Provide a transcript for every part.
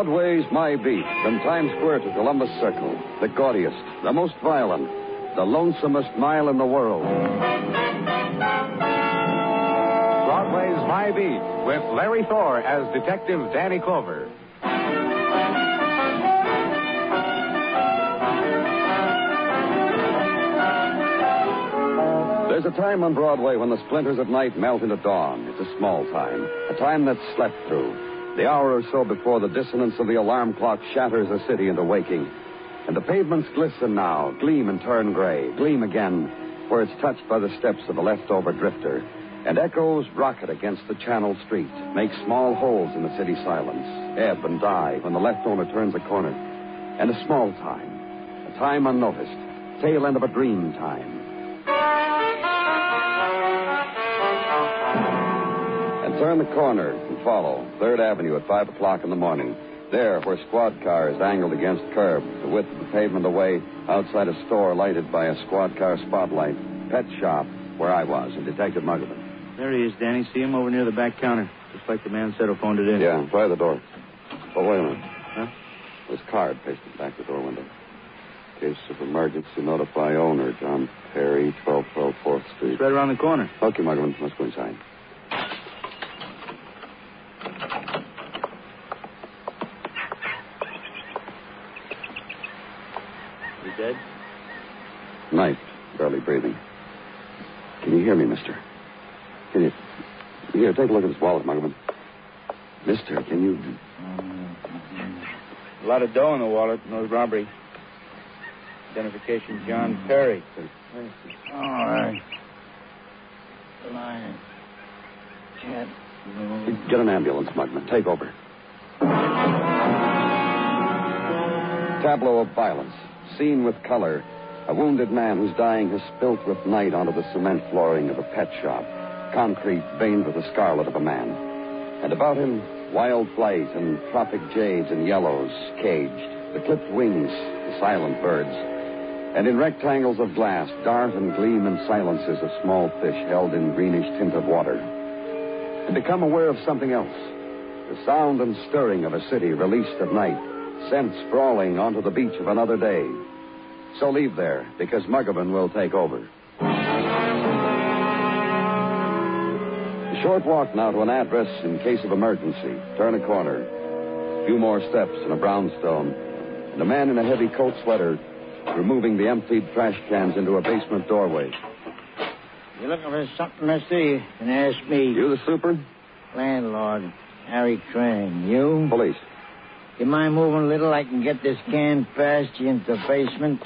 Broadway's My Beat, from Times Square to Columbus Circle, the gaudiest, the most violent, the lonesomest mile in the world. Broadway's My Beat, with Larry Thor as Detective Danny Clover. There's a time on Broadway when the splinters of night melt into dawn. It's a small time, a time that's slept through. The hour or so before the dissonance of the alarm clock shatters the city into waking. And the pavements glisten now, gleam and turn gray, gleam again, where it's touched by the steps of a leftover drifter. And echoes rocket against the channel street, make small holes in the city silence, ebb and die when the left owner turns a corner. And a small time, a time unnoticed, tail end of a dream time. And turn the corner and follow 3rd Avenue at 5 o'clock in the morning. There, where squad cars angled against curb, the width of the pavement away, outside a store lighted by a squad car spotlight. Pet shop, where I was, and Detective Muggavan. There he is, Danny. See him over near the back counter, just like the man said who phoned it in. Yeah, try the door. Oh, wait a minute. Huh? This card pasted back the door window. Case of emergency, notify owner, John Perry, 1212 4th Street. It's right around the corner. Okay, Muggavan, let's go inside. You dead? Night, barely breathing. Can you hear me, mister? Can you... Here, take a look at this wallet, Muggavan. Mister, can you... A lot of dough in the wallet. No robbery. Identification, John Perry. All right. Line. Can't move. Get an ambulance, Muggavan. Take over. Tableau of violence. Scene with color. A wounded man who's dying has spilt with night onto the cement flooring of a pet shop. Concrete veined with the scarlet of a man. And about him, wild flight and tropic jades and yellows, caged. The clipped wings, the silent birds. And in rectangles of glass, dart and gleam in silences of small fish held in greenish tint of water. And become aware of something else. The sound and stirring of a city released at night, sent sprawling onto the beach of another day. So leave there, because Muggavan will take over. A short walk now to an address in case of emergency. Turn a corner. A few more steps and a brownstone. And a man in a heavy coat sweater removing the emptied trash cans into a basement doorway. You looking for something, mister? You can ask me. You the super? Landlord, Harry Crane. You? Police. You mind moving a little? I can get this can past you into the basement.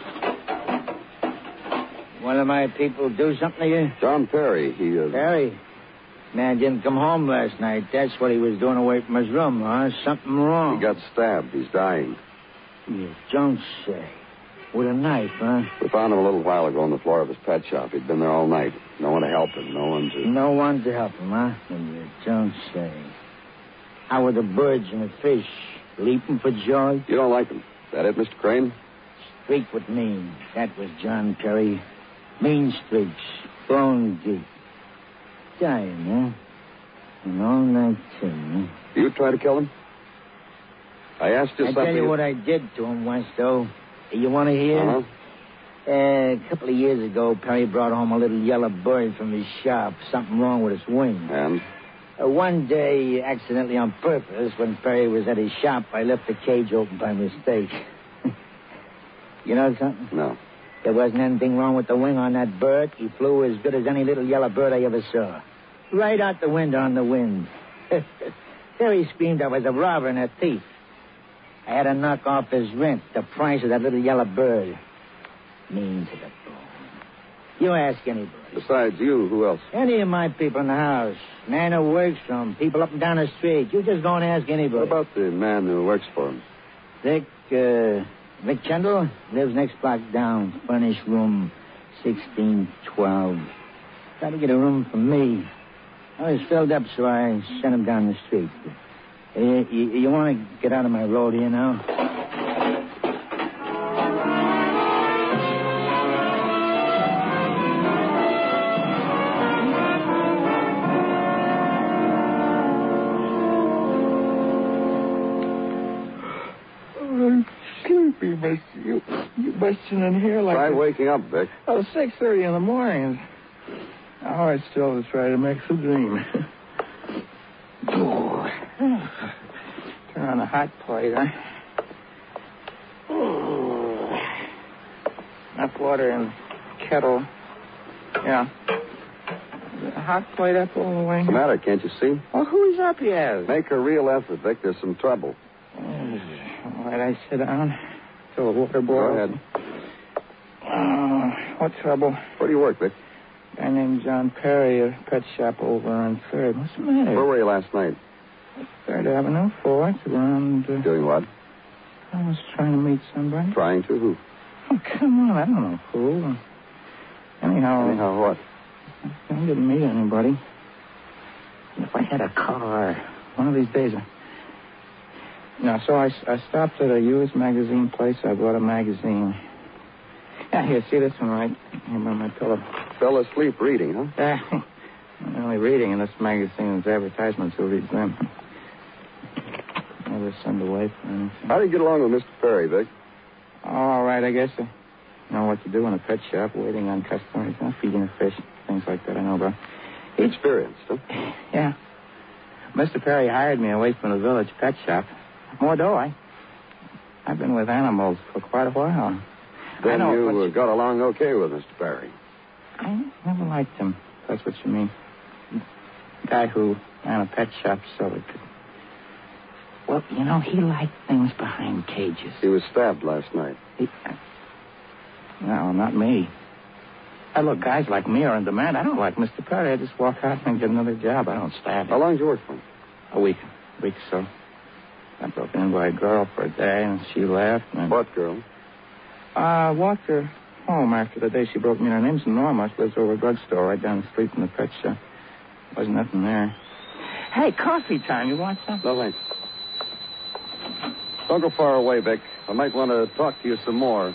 One of my people do something to you? John Perry, he is... Perry? Man didn't come home last night. That's what he was doing away from his room, huh? Something wrong. He got stabbed. He's dying. You don't say. With a knife, huh? We found him a little while ago on the floor of his pet shop. He'd been there all night. No one to help him. No one to... No one to help him, huh? You don't say. How were the birds and the fish? Leaping for joy? You don't like him. Is that it, Mr. Crane? Streak with me. That was John Perry. Mean streaks. Bone deep. Dying, huh? And all night, too, huh? You try to kill him? I asked you something... I'll tell you what I did to him once, though. You want to hear? Uh-huh. A couple of years ago, Perry brought home a little yellow bird from his shop. Something wrong with its wing. And? One day, accidentally on purpose, when Perry was at his shop, I left the cage open by mistake. You know something? No. There wasn't anything wrong with the wing on that bird. He flew as good as any little yellow bird I ever saw. Right out the window on the wind. Perry screamed I was a robber and a thief. I had to knock off his rent, the price of that little yellow bird. Mean to the bone. You ask anybody. Besides you, who else? Any of my people in the house. Man who works for him. People up and down the street. You just go and ask anybody. What about the man who works for him? Vic Kendall lives next block down. Furnished room 1612. Tried to get a room for me. I was filled up, so I sent him down the street. You want to get out of my road here now? but you busting in here like... Try waking up, Vic. Oh, 6:30 in the morning. Oh, it's still to try to make the dream. Oh. Turn on the hot plate, huh? Oh. Enough water in the kettle. Yeah. The hot plate up all the way. What's the matter? Can't you see? Well, who's up here? Make a real effort, Vic. There's some trouble. All right, I sit down till the water boils. Go ahead. What trouble? Where do you work, Vic? A guy named John Perry, a pet shop over on 3rd. What's the matter? Where were you last night? 3rd Avenue, 4th, around... Doing what? I was trying to meet somebody. Trying to? Who? Oh, come on, I don't know who. Anyhow, what? I didn't meet anybody. If I had a car, one of these days... So I stopped at a used magazine place. I bought a magazine. Yeah, here, see this one right here by my pillow. Fell asleep reading, huh? I'm only reading in this magazine's advertisements. Who reads them? Never send away for anything. How do you get along with Mr. Perry, Vic? All right, I guess. I know what to do in a pet shop, waiting on customers, feeding the fish, things like that I know about. Experienced, huh? Yeah. Mr. Perry hired me away from the village pet shop. More do I? I've been with animals for quite a while. Then you got along okay with Mr. Perry? I never liked him. That's what you mean. The guy who ran a pet shop so it could... Well, he liked things behind cages. He was stabbed last night. No, not me. Look, guys like me are in demand. I don't like Mr. Perry. I just walk out and get another job. I don't stab him. How long did you work for him? A week or so. I broke in by a girl for a day, and she left. And... What girl? Walked her home after the day she broke me in. Her name's Norma. She lives over a drugstore right down the street from the pet shop. Wasn't nothing there. Hey, coffee time. You want some? No, thanks. Don't go far away, Vic. I might want to talk to you some more.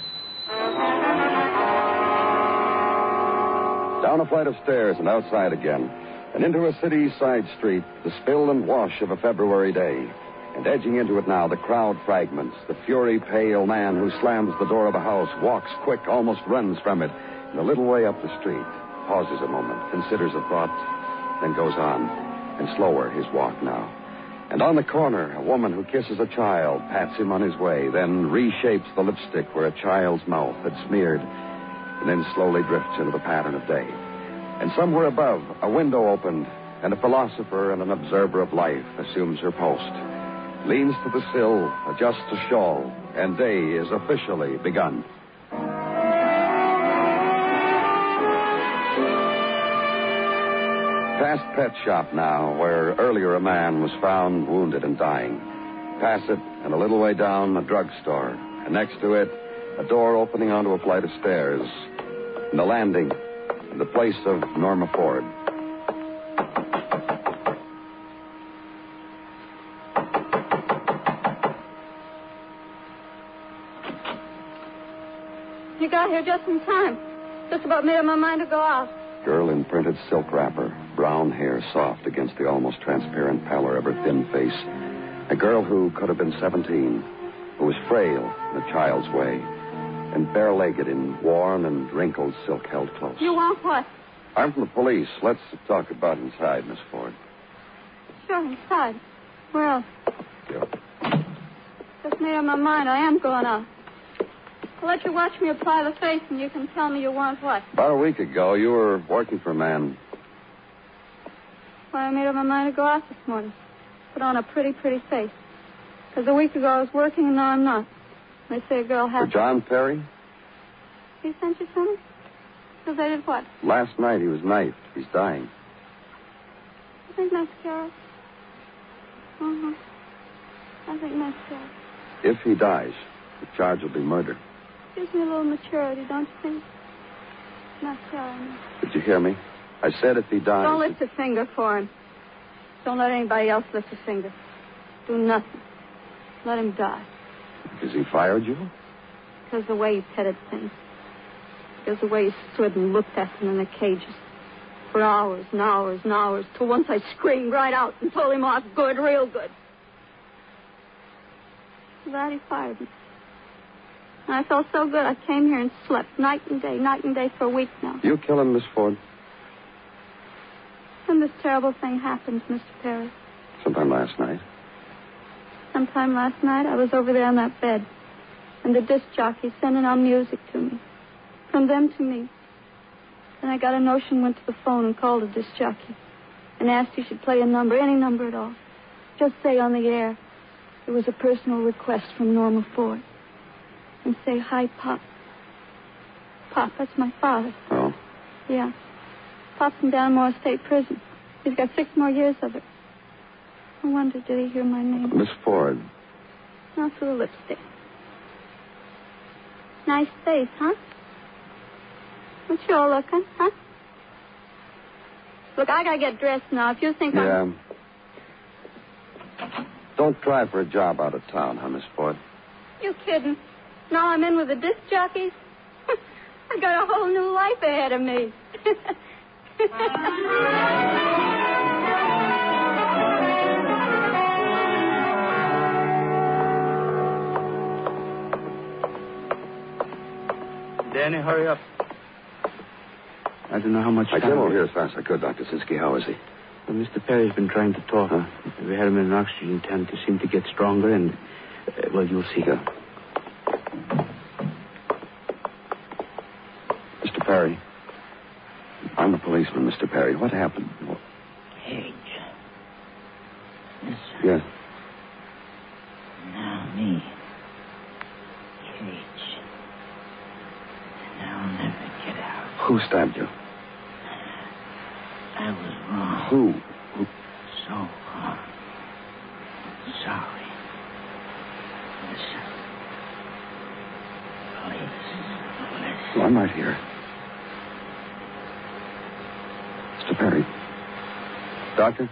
Down a flight of stairs and outside again, and into a city side street, the spill and wash of a February day. And edging into it now, the crowd fragments. The fury-pale man who slams the door of a house, walks quick, almost runs from it, and a little way up the street, pauses a moment, considers a thought, then goes on, and slower his walk now. And on the corner, a woman who kisses a child, pats him on his way, then reshapes the lipstick where a child's mouth had smeared, and then slowly drifts into the pattern of day. And somewhere above, a window opened, and a philosopher and an observer of life assumes her post. Leans to the sill, adjusts a shawl, and day is officially begun. Past Pet Shop now, where earlier a man was found wounded and dying. Past it, and a little way down, a drugstore. And next to it, a door opening onto a flight of stairs. And the landing, and the place of Norma Ford. You got here just in time. Just about made up my mind to go out. Girl in printed silk wrapper, brown hair soft against the almost transparent pallor of her thin face. A girl who could have been 17, who was frail in a child's way, and bare-legged in worn and wrinkled silk held close. You want what? I'm from the police. Let's talk about inside, Miss Ford. Sure, inside. Where else? Yeah. Just made up my mind. I am going out. I'll let you watch me apply the face, and you can tell me you want what. About a week ago, you were working for a man. Why, I made up my mind to go out this morning. Put on a pretty, pretty face. Because a week ago I was working, and now I'm not. They say a girl has... For John Perry? He sent you something? Because I did what? Last night he was knifed. He's dying. You think that's scary? Uh-huh. I think that's scary. If he dies, the charge will be murder. Gives me a little maturity, don't you think? Not scary. Did you hear me? I said if he dies... Don't lift a finger for him. Don't let anybody else lift a finger. Do nothing. Let him die. Because he fired you? Because the way he petted things. Because the way he stood and looked at them in the cages. For hours and hours and hours. Till once I screamed right out and told him off good, real good. For that he fired me. And I felt so good I came here and slept night and day for a week now. You kill him, Miss Ford? When this terrible thing happened, Mr. Perry. Sometime last night. Sometime last night, I was over there on that bed, and the disc jockey sending on music to me. From them to me. Then I got a notion, went to the phone and called the disc jockey and asked he should play a number, any number at all. Just say on the air, it was a personal request from Norma Ford. And say, hi, Pop. Pop, that's my father. Oh? Yeah. Pop's in Dannemora State Prison. He's got 6 more years of it. I wonder, did he hear my name? Miss Ford. Not through the lipstick. Nice face, huh? What you all looking, huh? Look, I gotta get dressed now. If you think I'm... Don't try for a job out of town, huh, Miss Ford? You kidding? Now I'm in with the disc jockeys? I got a whole new life ahead of me. Danny, hurry up. I don't know how much I time... came over here as fast as I could, Dr. Sinsky. How is he? Well, Mr. Perry's been trying to talk. Huh? We had him in an oxygen tent. He seemed to get stronger, and... well, you'll see. Yeah. Mr. Perry. I'm a policeman, Mr. Perry. What happened? Cage. Yes, sir. Yes. Now me. Cage. And I'll never get out. Who stabbed you? I was wrong. Who? So wrong. Sorry. Listen. Please. Listen. I'm right here. Mr. Perry. Doctor?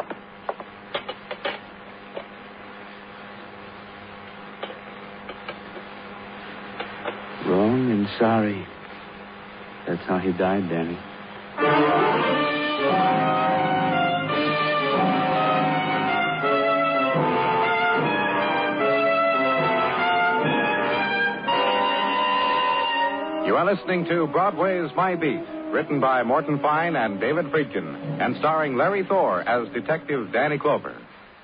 Wrong and sorry. That's how he died, Danny. You are listening to Broadway's My Beat, written by Morton Fine and David Friedkin, and starring Larry Thor as Detective Danny Clover.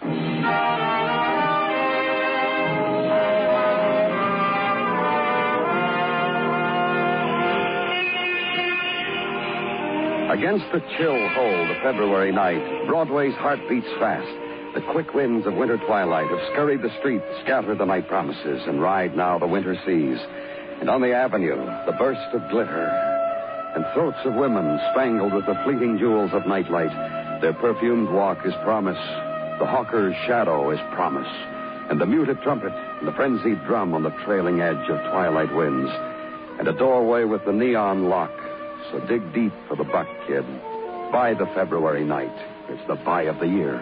Against the chill hold of February night, Broadway's heart beats fast. The quick winds of winter twilight have scurried the streets, scattered the night promises, and ride now the winter seas. And on the avenue, the burst of glitter, and throats of women spangled with the fleeting jewels of nightlight. Their perfumed walk is promise. The hawker's shadow is promise. And the muted trumpet and the frenzied drum on the trailing edge of twilight winds. And a doorway with the neon lock. So dig deep for the buck, kid. Buy the February night. It's the buy of the year.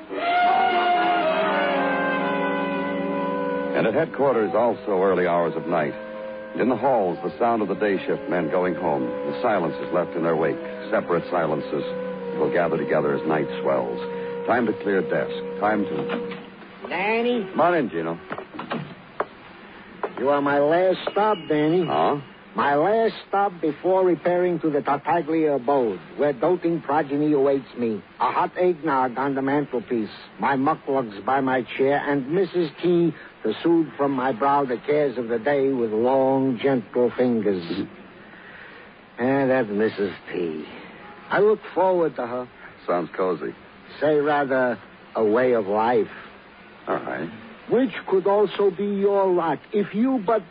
And at headquarters, also early hours of night. And in the halls, the sound of the day shift men going home. The silences left in their wake. Separate silences will gather together as night swells. Time to clear desk. Time to... Danny? Come on in, Gino. You are my last stop, Danny. Huh? My last stop before repairing to the Tartaglia abode, where doting progeny awaits me. A hot eggnog on the mantelpiece, my mucklugs by my chair, and Mrs. T to soothe from my brow the cares of the day with long, gentle fingers. And that's Mrs. T. I look forward to her. Sounds cozy. Say rather, a way of life. All right. Which could also be your lot, if you but...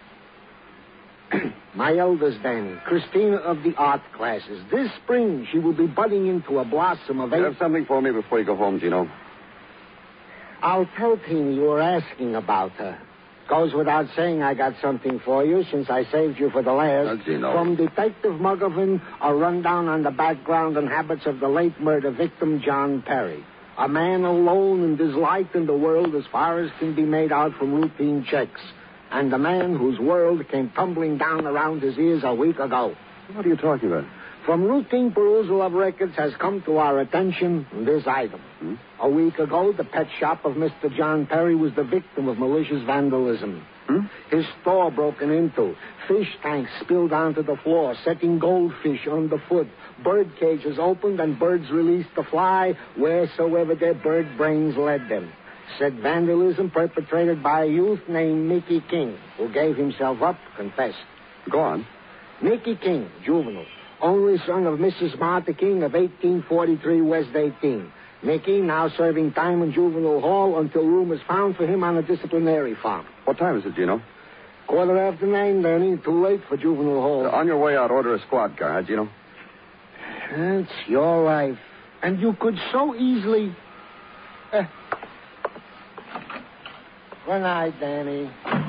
My eldest, Danny, Christina of the art classes. This spring, she will be budding into a blossom of... You have something for me before you go home, Gino? I'll tell Teeny you were asking about her. Goes without saying I got something for you since I saved you for the last. Gino. From Detective Muggervin, a rundown on the background and habits of the late murder victim, John Perry. A man alone and disliked in the world as far as can be made out from routine checks. And the man whose world came tumbling down around his ears a week ago. What are you talking about? From routine perusal of records has come to our attention this item. A week ago, the pet shop of Mr. John Perry was the victim of malicious vandalism. His store broken into. Fish tanks spilled onto the floor, setting goldfish underfoot. Bird cages opened and birds released to fly wheresoever their bird brains led them. Said vandalism perpetrated by a youth named Mickey King, who gave himself up, confessed. Go on. Mickey King, juvenile. Only son of Mrs. Martha King of 1843 West 18. Mickey now serving time in juvenile hall until room is found for him on a disciplinary farm. What time is it, Gino? 9:15, Danny. Too late for juvenile hall. On your way out, order a squad car, huh, Gino? It's your life. And you could so easily... Good night, Danny.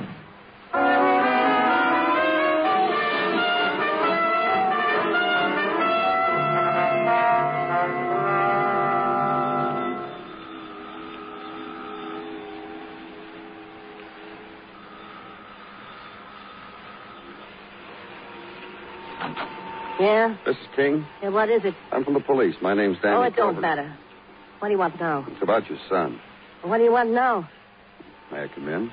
Yeah? Mrs. King? Yeah, what is it? I'm from the police. My name's Danny. Oh, it don't Clover. matter. What do you want now? It's about your son. What do you want now? May I come in?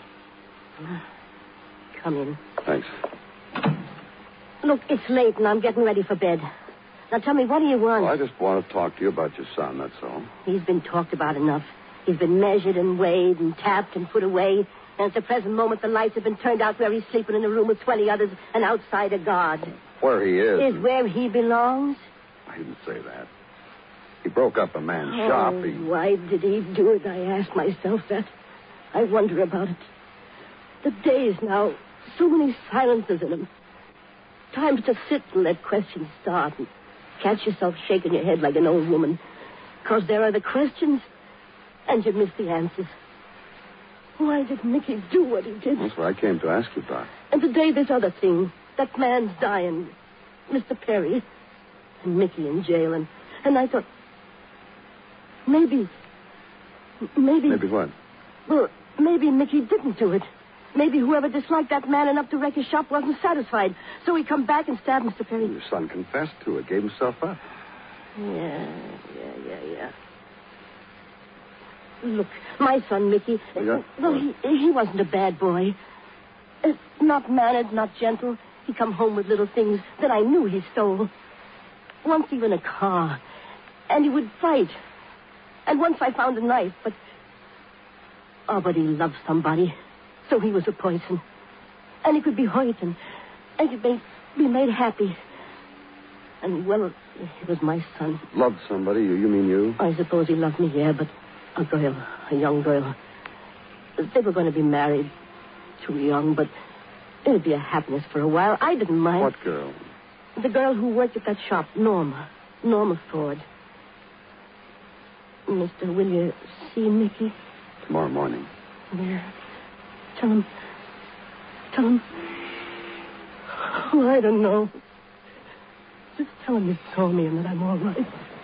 Come in. Thanks. Look, it's late and I'm getting ready for bed. Now tell me, what do you want? Well, I just want to talk to you about your son, that's all. He's been talked about enough. He's been measured and weighed and tapped and put away. And at the present moment, the lights have been turned out where he's sleeping in a room with 20 others and outside a guard. Where he is. Is where he belongs? I didn't say that. He broke up a man's shop. Why did he do it? I ask myself that. I wonder about it. The days now, so many silences in them. Times to sit and let questions start and catch yourself shaking your head like an old woman. Because there are the questions and you miss the answers. Why did Mickey do what he did? That's what I came to ask you about. And today, this other thing. That man's dying. Mr. Perry. And Mickey in jail. And I thought... Maybe... Maybe what? Well, maybe Mickey didn't do it. Maybe whoever disliked that man enough to wreck his shop wasn't satisfied. So he come back and stabbed Mr. Perry. Your son confessed to it, gave himself up. Yeah. Look, my son, Mickey... Yeah? Well, he wasn't a bad boy. Not mannered, not gentle. He come home with little things that I knew he stole. Once even a car. And he would fight. And once I found a knife, but... Oh, but he loved somebody. So he was a poison. And he could be hurt and could be made happy. And, well, he was my son. Loved somebody? You mean you? I suppose he loved me, yeah, but a girl, a young girl. They were going to be married. Too young, but it'd be a happiness for a while. I didn't mind. What girl? The girl who worked at that shop, Norma. Norma Ford. Mister, will you see Mickey? Tomorrow morning. Yeah. Tell him. Oh, I don't know. Just tell him you saw me and that I'm all right.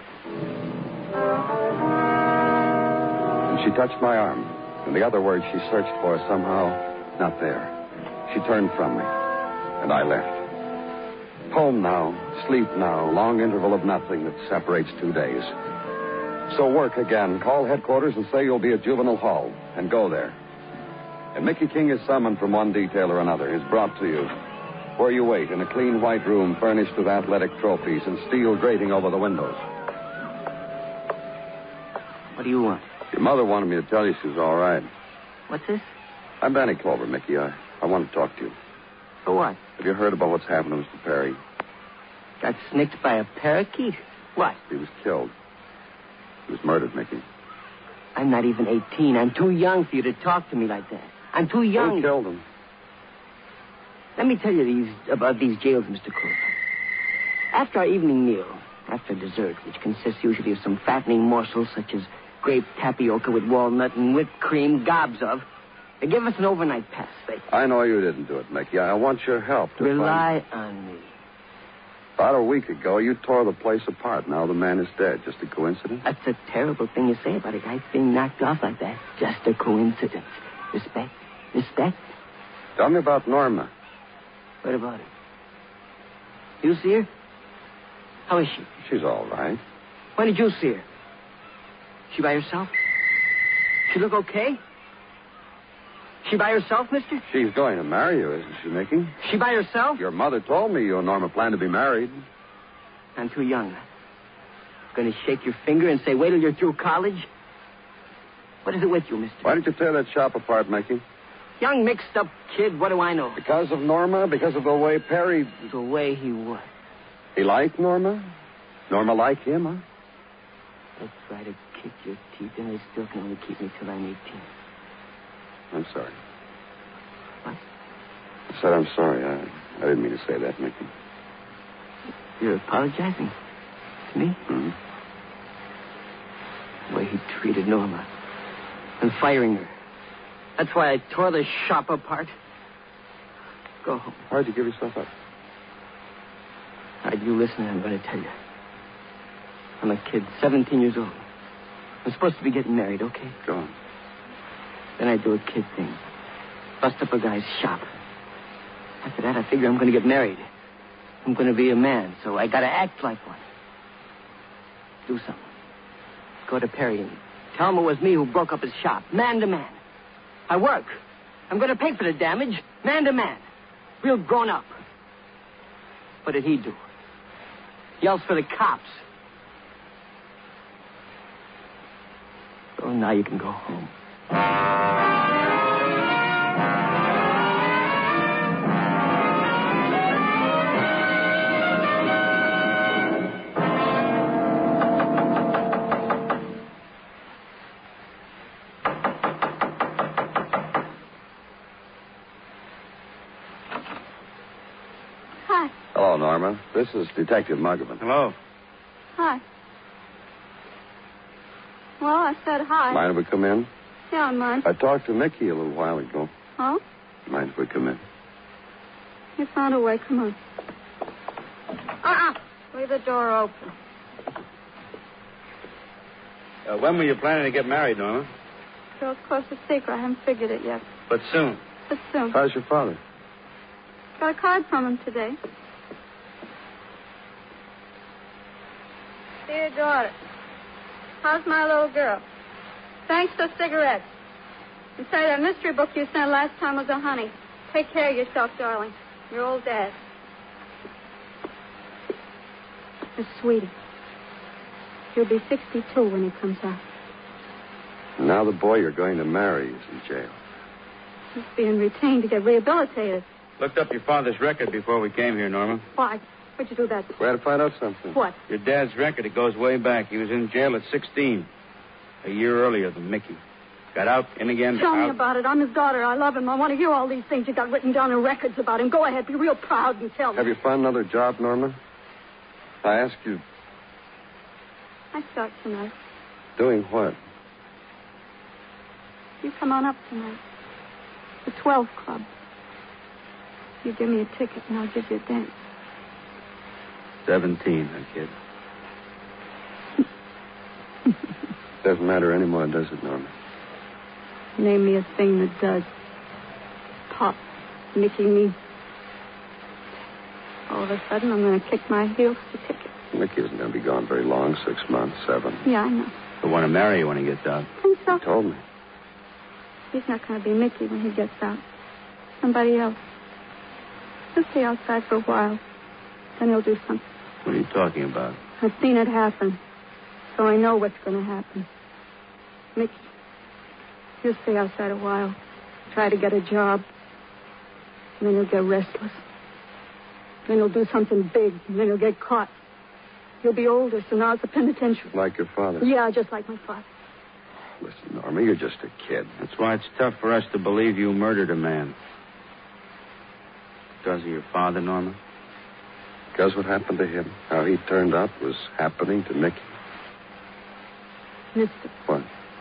And she touched my arm. And the other word she searched for somehow, not there. She turned from me. And I left. Home now, sleep now, long interval of nothing that separates 2 days. So work again. Call headquarters and say you'll be at Juvenile Hall. And go there. And Mickey King is summoned from one detail or another, is brought to you, where you wait in a clean white room furnished with athletic trophies and steel grating over the windows. What do you want? Your mother wanted me to tell you she was all right. What's this? I'm Danny Clover, Mickey. I want to talk to you. For what? Have you heard about what's happened to Mr. Perry? Got snicked by a parakeet? What? He was killed. He was murdered, Mickey. I'm not even 18. I'm too young for you to talk to me like that. I'm too young. Who killed him? Let me tell you about these jails, Mr. Cooper. After our evening meal, after dessert, which consists usually of some fattening morsels such as grape tapioca with walnut and whipped cream, gobs of, they give us an overnight pass. I know you didn't do it, Mickey. I want your help to Rely on me. About a week ago, you tore the place apart. Now the man is dead. Just a coincidence? That's a terrible thing you say about a guy being knocked off like that. Just a coincidence. Respect. Tell me about Norma. What about her? You see her? How is she? She's all right. When did you see her? She by herself? She look okay? She by herself, mister? She's going to marry you, isn't she, Mickey? She by herself? Your mother told me you and Norma plan to be married. I'm too young. Going to shake your finger and say, wait till you're through college? What is it with you, mister? Why did you tear that shop apart, Mickey? Young, mixed-up kid, what do I know? Because of Norma? Because of the way Perry... The way he was. He liked Norma? Norma liked him, huh? They try to kick your teeth, and they still can only keep me till I'm 18. I'm sorry. What? I said I'm sorry. I didn't mean to say that, Mickey. You're apologizing to me? Mm-hmm. The way he treated Norma. And firing her. That's why I tore the shop apart. Go home. Why'd you give yourself up? All right, you listen, I'm going to tell you. I'm a kid, 17 years old. I'm supposed to be getting married, okay? Go on. Then I do a kid thing. Bust up a guy's shop. After that, I figure I'm going to get married. I'm going to be a man, so I got to act like one. Do something. Go to Perry and tell him it was me who broke up his shop, man to man. I work. I'm going to pay for the damage, man to man. Real grown up. What did he do? Yells for the cops. So now you can go home. Hi. Hello, Norma. This is Detective Muggerman. Hello. Hi. Well, I said hi. Mind if we come in? Yeah, I mind. I talked to Mickey a little while ago. Oh? Mind if we come in? You found a way. Come on. Leave the door open. When were you planning to get married, Norma? Girl's close to secret. I haven't figured it yet. But soon. But soon. How's your father? Got a card from him today. Dear daughter, how's my little girl? Thanks for cigarettes. And say that mystery book you sent last time was a honey. Take care of yourself, darling. Your old dad. Miss Sweetie. He'll be 62 when he comes out. Now the boy you're going to marry is in jail. He's being retained to get rehabilitated. Looked up your father's record before we came here, Norma. Why? What'd you do that? We had to find out something. What? Your dad's record, it goes way back. He was in jail at 16. A year earlier than Mickey. Got out, in again. Tell me out. about it. I'm his daughter. I love him. I want to hear all these things you got written down in records about him. Go ahead. Be real proud and tell me. Have you found another job, Norma? I ask you, I start tonight. doing what? You come on up tonight. The 12 Club. You give me a ticket and I'll give you a dance. 17, that kid. Doesn't matter anymore, does it, Norma? Name me a thing that does. Pop. Mickey me. All of a sudden, I'm going to kick my heels to ticket. Mickey isn't going to be gone very long, 6 months, 7. Yeah, I know. He'll want to marry you when he gets out. Think so? He told me. He's not going to be Mickey when he gets out. Somebody else. He'll stay outside for a while. Then he'll do something. What are you talking about? I've seen it happen. So I know what's going to happen. Mickey, he'll stay outside a while. Try to get a job. And then he'll get restless. Then he'll do something big. And then he'll get caught. He'll be older, so now it's a penitentiary. Like your father. Yeah, just like my father. Listen, Norma, you're just a kid. That's why it's tough for us to believe you murdered a man. Because of your father, Norma? Because what happened to him, how he turned out, was happening to Mickey. Mister, What?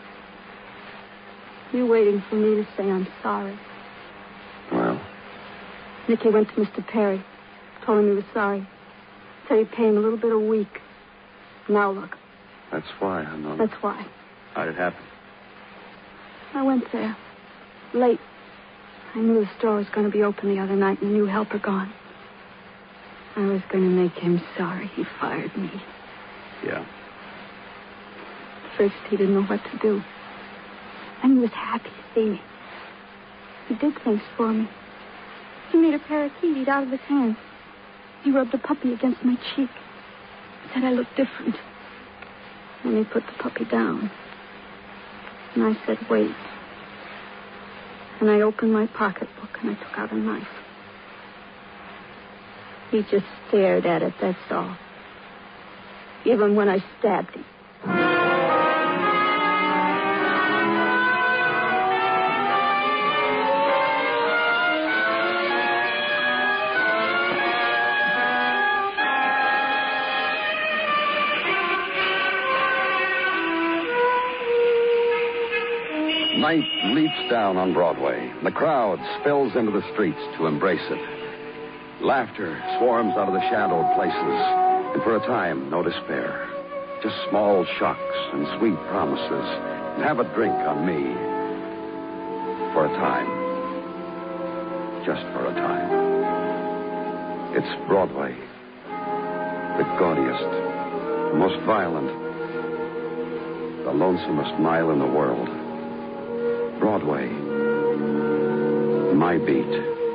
you're waiting for me to say I'm sorry. Well, Mickey went to Mr. Perry. Told him he was sorry. Said he'd pay him a little bit a week. Now look, that's why, I know. that's why. How'd it happen? I went there. Late. I knew the store was going to be open the other night and the new helper gone. I was going to make him sorry he fired me. Yeah. First, he didn't know what to do. Then he was happy to see me. He did things for me. He made a parakeet out of his hand. He rubbed the puppy against my cheek. Said I looked different. Then he put the puppy down. And I said, wait. And I opened my pocketbook and I took out a knife. He just stared at it, that's all. Even when I stabbed him. Night leaps down on Broadway. The crowd spills into the streets to embrace it. Laughter swarms out of the shadowed places, and for a time, no despair. Just small shocks and sweet promises. And have a drink on me. For a time. Just for a time. It's Broadway. The gaudiest, the most violent, the lonesomest mile in the world. Broadway. My beat.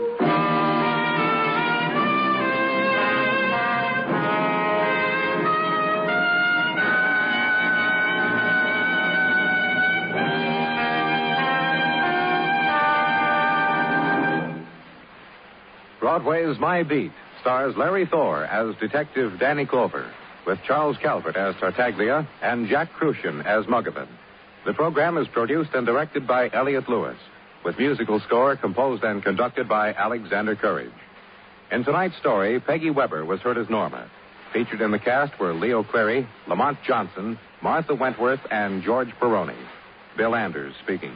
Broadway's My Beat stars Larry Thor as Detective Danny Clover, with Charles Calvert as Tartaglia and Jack Crucian as Muggavan. The program is produced and directed by Elliott Lewis, with musical score composed and conducted by Alexander Courage. In tonight's story, Peggy Weber was heard as Norma. Featured in the cast were Leo Cleary, Lamont Johnson, Martha Wentworth, and George Peroni. Bill Anders speaking.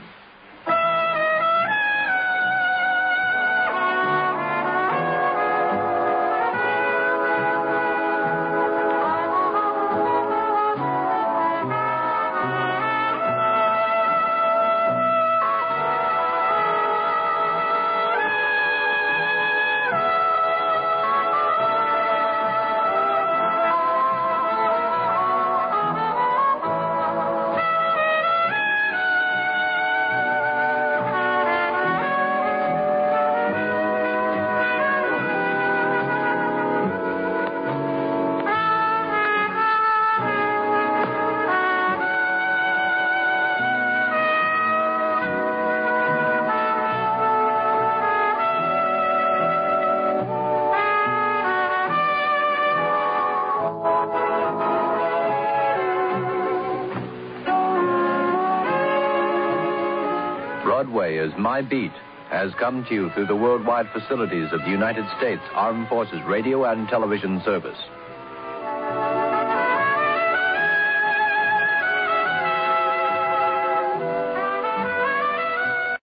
Broadway is My Beat has come to you through the worldwide facilities of the United States Armed Forces Radio and Television Service.